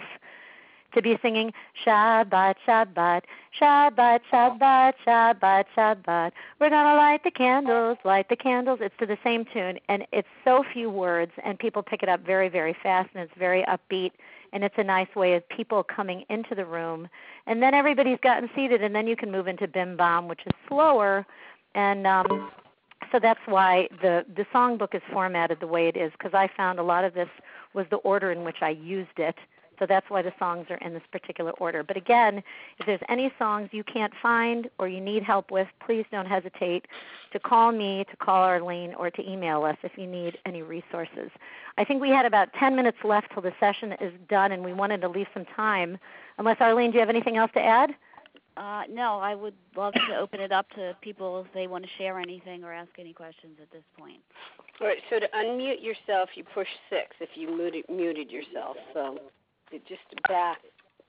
to be singing Shabbat, Shabbat, Shabbat, Shabbat, Shabbat, Shabbat. We're going to light the candles, light the candles. It's to the same tune, and it's so few words, and people pick it up very, very fast, and it's very upbeat, and it's a nice way of people coming into the room. And then everybody's gotten seated, and then you can move into Bim Bam, which is slower, and um, so that's why the, the songbook is formatted the way it is, because I found a lot of this was the order in which I used it. So that's why the songs are in this particular order. But again, if there's any songs you can't find or you need help with, please don't hesitate to call me, to call Arlene, or to email us if you need any resources. I think we had about ten minutes left till the session is done, and we wanted to leave some time. Unless, Arlene, do you have anything else to add? Uh, no, I would love to open it up to people if they want to share anything or ask any questions at this point. All right, so to unmute yourself, you push six if you muted, muted yourself. So just back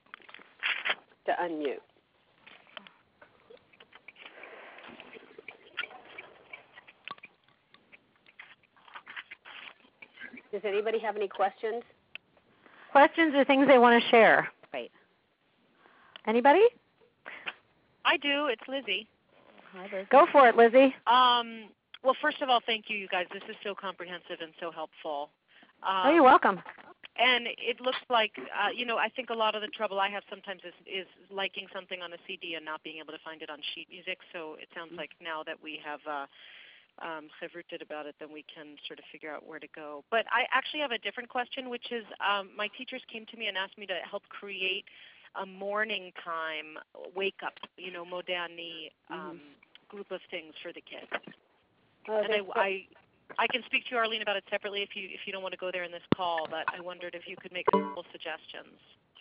to unmute. Does anybody have any questions? Questions or things they want to share? Right. Anybody? I do. It's Lizzie. Hi, Lizzie. Go for it, Lizzie. Um, well, first of all, thank you, you guys. This is so comprehensive and so helpful. Um, oh, you're welcome. And it looks like, uh, you know, I think a lot of the trouble I have sometimes is, is liking something on a C D and not being able to find it on sheet music. So it sounds like now that we have uh, um, chavruted about it, then we can sort of figure out where to go. But I actually have a different question, which is um, my teachers came to me and asked me to help create a morning time wake up, you know, Modani um, mm-hmm. group of things for the kids. Oh, and I, I I can speak to you, Arlene, about it separately if you if you don't want to go there in this call, but I wondered if you could make a couple suggestions.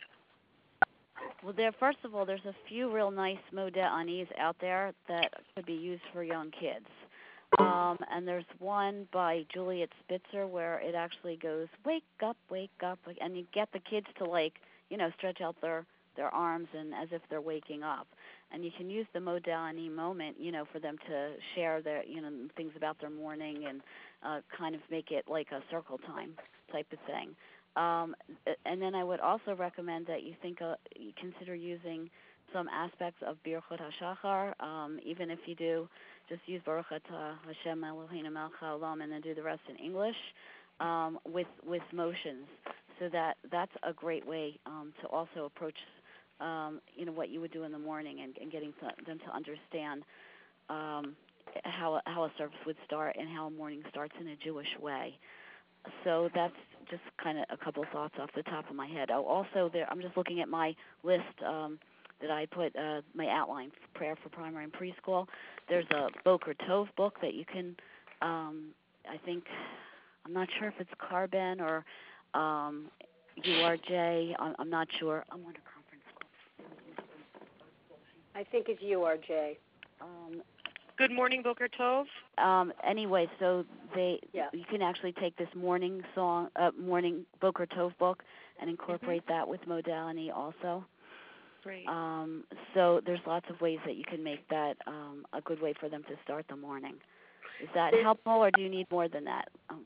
Well, there, first of all, there's a few real nice Moda'anis out there that could be used for young kids. Um, and there's one by Juliet Spitzer where it actually goes, wake up, wake up, and you get the kids to, like, you know, stretch out their, their arms and as if they're waking up. And you can use the Moda'ani moment, you know, for them to share their, you know, things about their morning and uh, kind of make it like a circle time type of thing. Um, and then I would also recommend that you think, uh, you consider using some aspects of Birchot HaShachar, um, even if you do, just use Baruch Atah Hashem Eloheinu Melech Haolam and then do the rest in English um, with with motions. So that that's a great way um, to also approach, um, you know, what you would do in the morning and, and getting to, them to understand um, how how a service would start and how a morning starts in a Jewish way. So that's just kind of a couple thoughts off the top of my head. Oh, also, there, I'm just looking at my list um, that I put, uh, my outline for prayer for primary and preschool. There's a Boker Tov book that you can, um, I think, I'm not sure if it's Carbon or um, U R J. I'm, I'm not sure. I'm on a conference call. I think it's U R J. Um, Good Morning Boker Tov. Um, anyway, so they Yeah. you can actually take this morning song, uh, morning Boker Tov book, and incorporate Mm-hmm. that with modality also. Great. Um, so there's lots of ways that you can make that um, a good way for them to start the morning. Is that helpful, or do you need more than that? Um,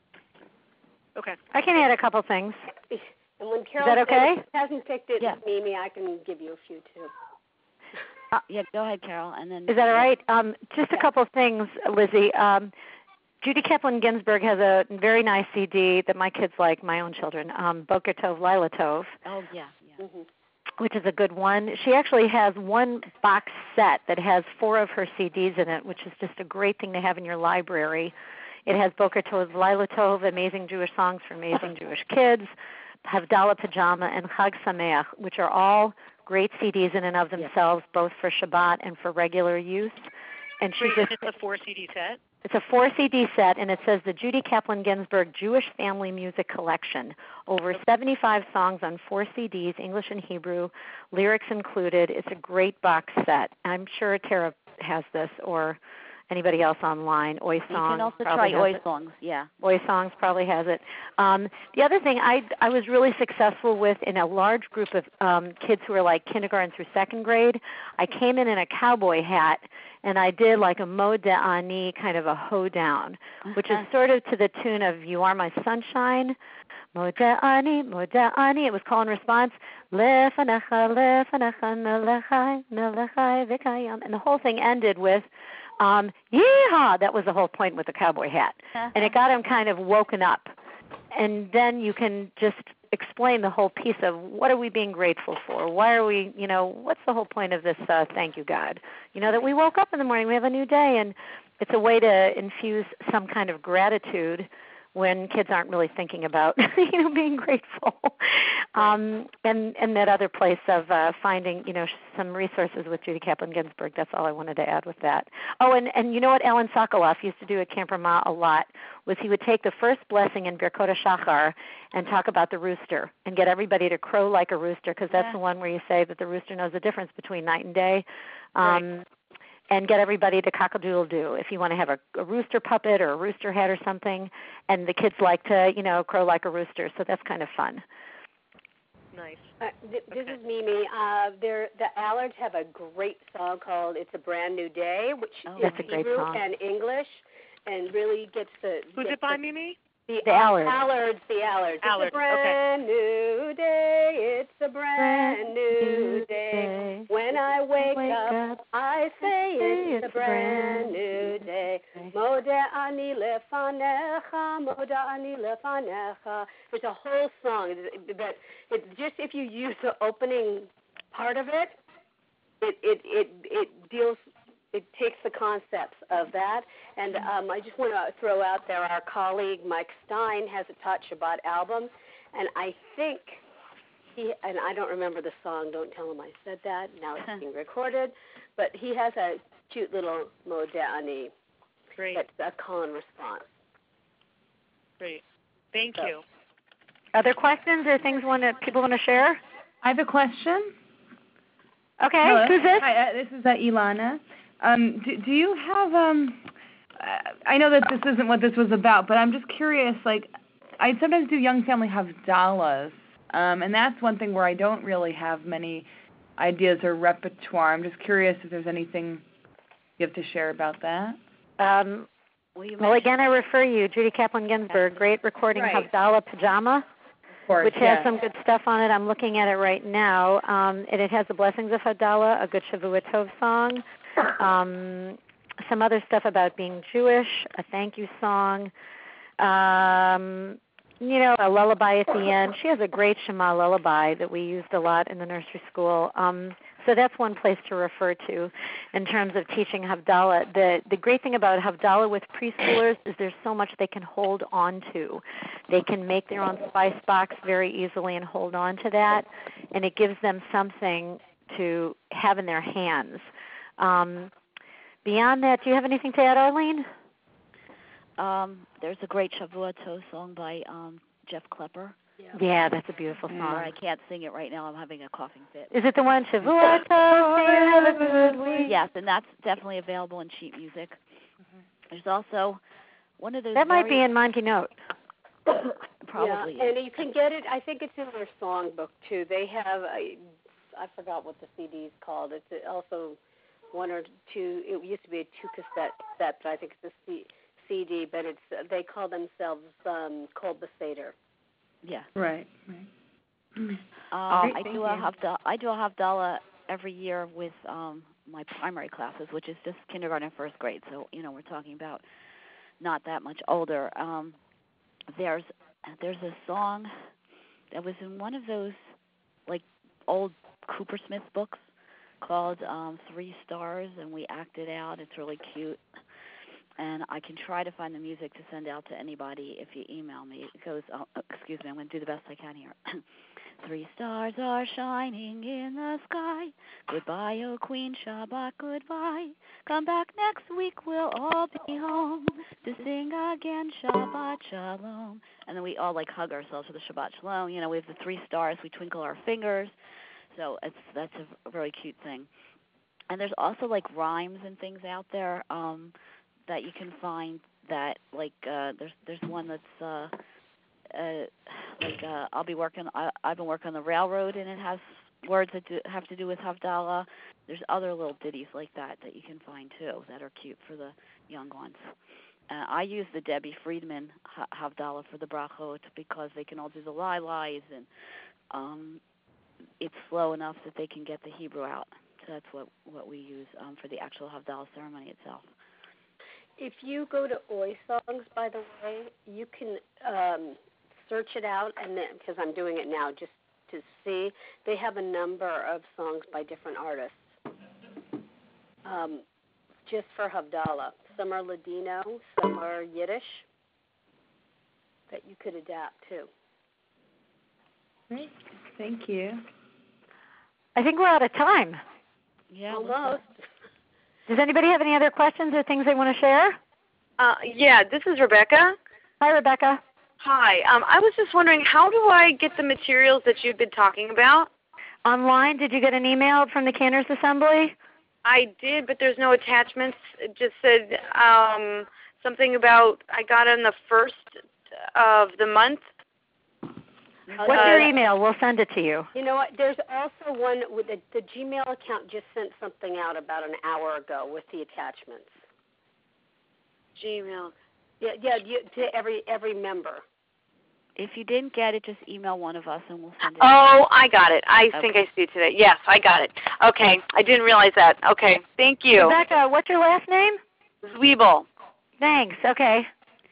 Okay. I can add a couple things. And when Carol that okay? says hasn't picked it, Yeah. Mimi, I can give you a few too. uh, yeah, go ahead, Carol, and then. Is that all right? Um, just a Yeah. couple things, Lizzie. Um, Judy Kaplan Ginsburg has a very nice C D that my kids like, my own children, um, Boker Tov, Lila Tov, Oh yeah, yeah. Mm-hmm. which is a good one. She actually has one box set that has four of her C Ds in it, which is just a great thing to have in your library. It has Boker Tov, Lila Tov, Amazing Jewish Songs for Amazing Jewish Kids, Havdalah Pajama, and Chag Sameach, which are all great C Ds in and of themselves, both for Shabbat and for regular use. And she Great. just, And it's a four C D set. it's a four C D set, and it says the Judy Kaplan Ginsburg Jewish Family Music Collection. Over seventy-five songs on four C Ds, English and Hebrew, lyrics included. It's a great box set. I'm sure Tara has this, or anybody else online. Oi You Songs can also probably try has Oi it. songs, yeah. Oi Songs probably has it. Um, the other thing I, I was really successful with in a large group of um, kids who are like kindergarten through second grade, I came in in a cowboy hat, and I did like a Modeh Ani, kind of a hoedown, which is sort of to the tune of You Are My Sunshine. Modeh Ani, Modeh Ani. It was call and response. Lefanecha, lefanecha, nelechai, nelechai v'kayam. And the whole thing ended with um, yeehaw. That was the whole point with the cowboy hat. And it got him kind of woken up. And then you can just explain the whole piece of what are we being grateful for? Why are we, you know, what's the whole point of this uh, thank you, God? You know, that we woke up in the morning, we have a new day, and it's a way to infuse some kind of gratitude when kids aren't really thinking about, you know, being grateful. Um, and, and that other place of uh, finding, you know, some resources with Judy Kaplan Ginsburg. That's all I wanted to add with that. Oh, and, and you know what Alan Sokoloff used to do at Camp Ramah a lot was he would take the first blessing in Birkot HaShachar and talk about the rooster and get everybody to crow like a rooster, because that's Yeah. the one where you say that the rooster knows the difference between night and day. Um, Right. And get everybody to cock-a-doodle-doo if you want to have a, a rooster puppet or a rooster hat or something. And the kids like to, you know, crow like a rooster, so that's kind of fun. Nice. Uh, th- this Okay. is Mimi. Uh, they're, the Allards have a great song called "It's a Brand New Day," which Oh, is that's a great Hebrew song. and English, and really gets the. Who's gets it by, the, Mimi? The, The uh, Allards. Allards. The Allards. Allards, It's a brand new day. It's a brand new day. When I wake, Wake up, up, I say it's, it's a brand new day. Modeh ani lefanecha, modeh ani lefanecha. There's a whole song, but it's just if you use the opening part of it, it it it, it deals. It takes the concepts of that, and um, I just want to throw out there our colleague Mike Stein has a Tot Shabbat album, and I think he, and I don't remember the song, don't tell him I said that, now it's being recorded, but he has a cute little Modeh Ani Great. that's a call and response. Great. Thank So- you. Other questions or things want to, people want to share? I have a question. Okay, Hello. who's this? Hi, uh, this is uh, Ilana. Um, do, do you have, um, uh, I know that this isn't what this was about, but I'm just curious, like, I sometimes do Young Family Havdalahs, um, and that's one thing where I don't really have many ideas or repertoire. I'm just curious if there's anything you have to share about that. Um, Well, you well, mentioned- again, I refer you, Judy Kaplan Ginsburg, great recording, Right. Havdalah Pajama, Of course, which yeah. has some good stuff on it. I'm looking at it right now, um, and it has the blessings of Havdalah, a good Shavua Tov song, um, some other stuff about being Jewish, a thank you song, um, you know, a lullaby at the end. She has a great Shema lullaby that we used a lot in the nursery school. Um, so that's one place to refer to in terms of teaching Havdalah. The the great thing about Havdalah with preschoolers is there's so much they can hold on to. They can make their own spice box very easily and hold on to that, and it gives them something to have in their hands. Um, beyond that, do you have anything to add, Arlene? Um, there's a great Shavua Tov song by um, Jeff Klepper. Yeah, that's a beautiful song. Or I can't sing it right now. I'm having a coughing fit. Is it the one, Shavua Tov, may you have a good week? Yay. Yes, and that's definitely available in sheet music. Mm-hmm. There's also one of those. That might very, be in Monkey Note. Probably. Yeah, and you can get it. I think it's in their songbook too. They have. I, I forgot what the C D is called. It's also one or two. It used to be a two cassette set, but I think it's a C, C D. But it's they call themselves um, Kol Beseder. Yeah. Right. Right. Um, Great, I thank do a you. Havdalah. I do a Havdalah every year with um, my primary classes, which is just kindergarten and first grade. So you know we're talking about not that much older. Um, there's there's a song that was in one of those like old Cooper Smith books called um, Three Stars, and we acted out. It's really cute. And I can try to find the music to send out to anybody if you email me. It goes, oh, excuse me, I'm going to do the best I can here. Three stars are shining in the sky. Goodbye, oh Queen, Shabbat, goodbye. Come back next week, we'll all be home to sing again, Shabbat Shalom. And then we all like hug ourselves for the Shabbat Shalom. You know, we have the three stars. We twinkle our fingers. So it's that's a, a really cute thing. And there's also like rhymes and things out there um, that you can find that like uh, there's there's one that's uh, uh, like uh, I'll be working. I, I've been working on the railroad, and it has words that do, have to do with Havdalah. There's other little ditties like that that you can find too that are cute for the young ones. Uh, I use the Debbie Friedman ha- Havdalah for the brachot because they can all do the lie lies, and um, it's slow enough that they can get the Hebrew out. So that's what, what we use um, for the actual Havdalah ceremony itself. If you go to Oi Songs, by the way, you can um, search it out, and then because I'm doing it now just to see, they have a number of songs by different artists um, just for Havdalah. Some are Ladino, some are Yiddish that you could adapt to. Great. Thank you. I think we're out of time. Yeah, Almost. Does anybody have any other questions or things they want to share? Uh, yeah, this is Rebecca. Hi, Rebecca. Hi. Um, I was just wondering, how do I get the materials that you've been talking about? Online, did you get an email from the Canners Assembly? I did, but there's no attachments. It just said um, something about I got on the first of the month. What's your email? We'll send it to you. You know what? There's also one with the, the Gmail account just sent something out about an hour ago with the attachments. Gmail. Yeah, yeah, you, to every every member. If you didn't get it, just email one of us and we'll send it. Oh, I got it. I Okay. think I see it today. Yes, I got it. Okay, I didn't realize that. Okay, thank you. Rebecca, what's your last name? Zwiebel. Thanks. Okay.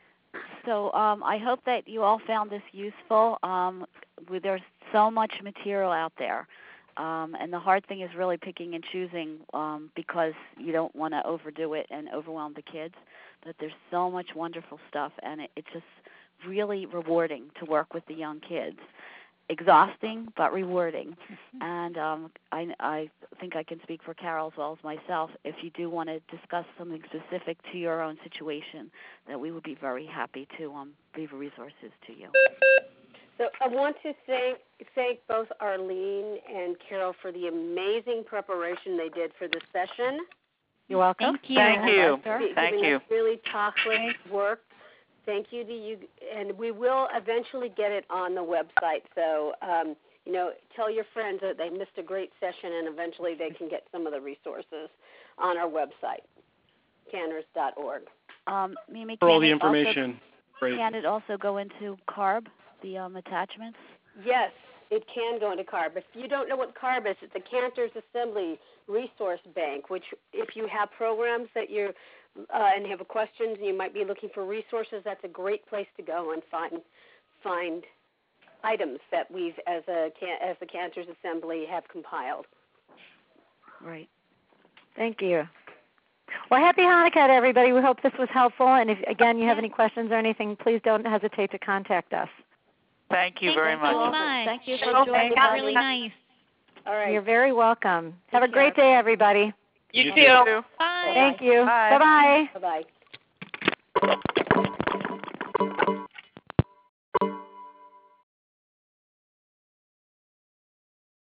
So um, I hope that you all found this useful. Um, we, there's so much material out there. Um, and the hard thing is really picking and choosing um, because you don't want to overdo it and overwhelm the kids. But there's so much wonderful stuff, and it, it's just really rewarding to work with the young kids. Exhausting, but rewarding. And um, I, I think I can speak for Carol as well as myself. If you do want to discuss something specific to your own situation, that we would be very happy to um, be resources to you. So I want to thank thank both Arlene and Carol for the amazing preparation they did for this session. You're welcome. Thank you. Thank you. Giving Thank us you. really top-class work. Thank you to you, and we will eventually get it on the website. So, um, you know, tell your friends that they missed a great session, and eventually they can get some of the resources on our website, canners dot org. Um, Mimi, For all can the it information. Also, Great. can it also go into CARB, the um, attachments? Yes, it can go into CARB. If you don't know what CARB is, it's the Cantors Assembly Resource Bank, which if you have programs that you're Uh, and you have questions and you might be looking for resources, that's a great place to go and find find items that we've, as a as the Cantors Assembly, have compiled. Right. Thank you. Well, happy Hanukkah to everybody. We hope this was helpful. And if, again, you have any questions or anything, please don't hesitate to contact us. Thank you Thank very you much. so much. Thank you for Oh, joining That us. was really nice. All right. You're very welcome. Have a Take great care. day, everybody. You, You too. too. Bye. Thank you. Bye. Bye-bye. Bye-bye.